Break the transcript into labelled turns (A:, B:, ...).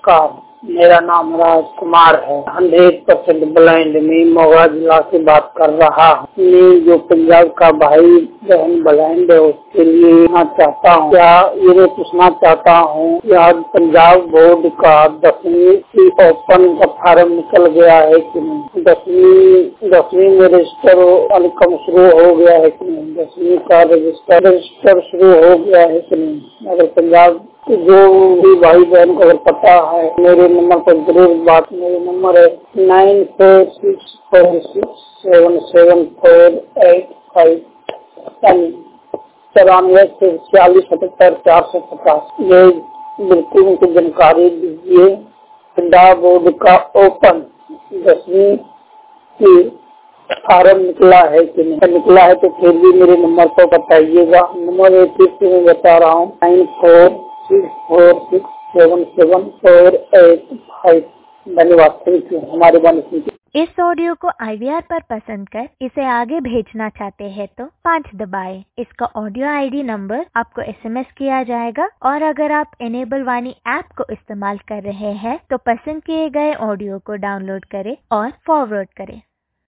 A: मेरा नाम राजकुमार है। 100% ब्लाइंड में मोगा जिला से बात कर रहा हूँ। मैं जो पंजाब का भाई बहन ब्लाइंड है उसके लिए यहाँ चाहता हूँ, क्या ये पूछना चाहता हूँ कि आज पंजाब बोर्ड का 10वीं की ओपन का फार्म निकल गया है कि नहीं। 10वीं में रजिस्टर अलकम शुरू हो गया है कि नहीं। 10वीं का रजिस्टर शुरू हो गया है कि नहीं। अगर पंजाब जो भी भाई बहन को अगर पता है मेरे नंबर पर जरूर बात। मेरे नंबर है 9464677485 9446774450। ये बिल्कुल उनको जानकारी दीजिए। पंजाब बोर्ड का ओपन 10वीं की फार्म निकला है कि नहीं। निकला है तो फिर भी मेरे नंबर पर बताइएगा। नंबर फिर से मैं बता रहा हूँ 9464677485। धन्यवाद। Thank you. हमारे बारे
B: इस ऑडियो को IVR पर पसंद कर इसे आगे भेजना चाहते हैं तो 5 दबाएं। इसका ऑडियो ID नंबर आपको SMS किया जाएगा और अगर आप इनेबल वाणी ऐप को इस्तेमाल कर रहे हैं तो पसंद किए गए ऑडियो को डाउनलोड करें और फॉरवर्ड करें।